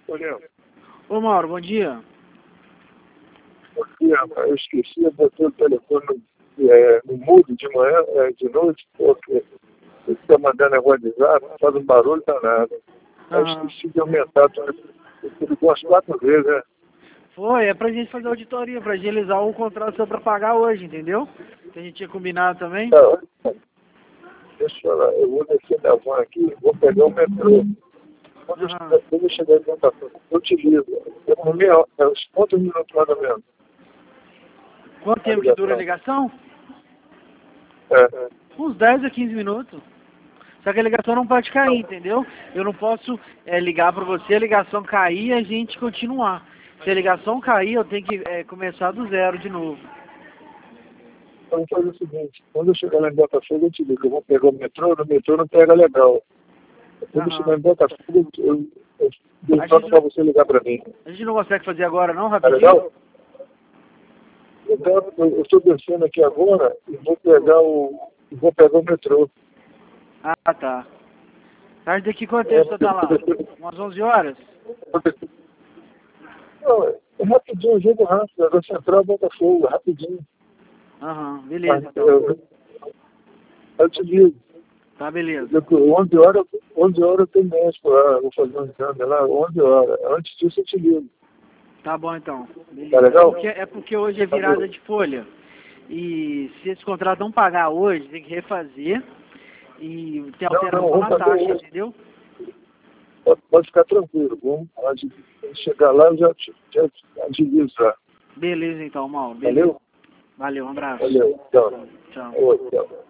Olha, Ô Mauro, bom dia. porque eu esqueci, eu botei o telefone no mudo de manhã, de noite, porque ele fica mandando WhatsApp, faz um barulho danado. Aí eu Aham. esqueci de aumentar, eu ligou umas 4 vezes, né? Foi, é pra gente fazer auditoria, pra agilizar o contrato seu pra pagar hoje, entendeu? Que a gente tinha combinado também. Tá, deixa eu falar, eu vou descer da van aqui, vou pegar o metrô. Aham. Quando eu chegar em Botafogo, eu te ligo. Eu não me, é uns quantos minutos mais ou menos? Quanto A tempo que dura a ligação. ligação? É. Uns 10 a 15 minutos. Só que a ligação não pode cair, entendeu? Eu não posso ligar pra você, a ligação cair e a gente continuar. Se a ligação cair, eu tenho que começar do zero de novo. Então vamos fazer o seguinte, quando eu chegar lá em Botafogo, eu te ligo. Eu vou pegar o metrô, no metrô não pega legal. Quando eu chegar Aham. em Botafogo, eu A falo gente, para você ligar para mim. a gente não consegue fazer agora não, Tá rapidinho? legal? Então, eu estou descendo aqui agora e vou pegar o metrô. Ah, tá. Tarde daqui quanto tempo você tá lá? Umas 11 horas? Não, é rapidinho, jogo rápido. É da Central Botafogo, rapidinho. Aham, Mas beleza então. eu te ligo. Tá, beleza. 11 horas, 11 horas eu tenho médico lá, vou fazer um exame lá, 11 horas. Antes disso eu te ligo. Tá bom então. Beleza. Tá legal? É porque hoje é virada de folha. E se esse contrato não pagar hoje, tem que refazer e tem alteração vamos na fazer taxa, hoje. entendeu? Pode ficar tranquilo. Vamos chegar lá eu já agilizo já. Beleza então, Mauro. Beleza. Valeu? Valeu, um abraço. Valeu. Tchau. Tchau. Oi, tchau.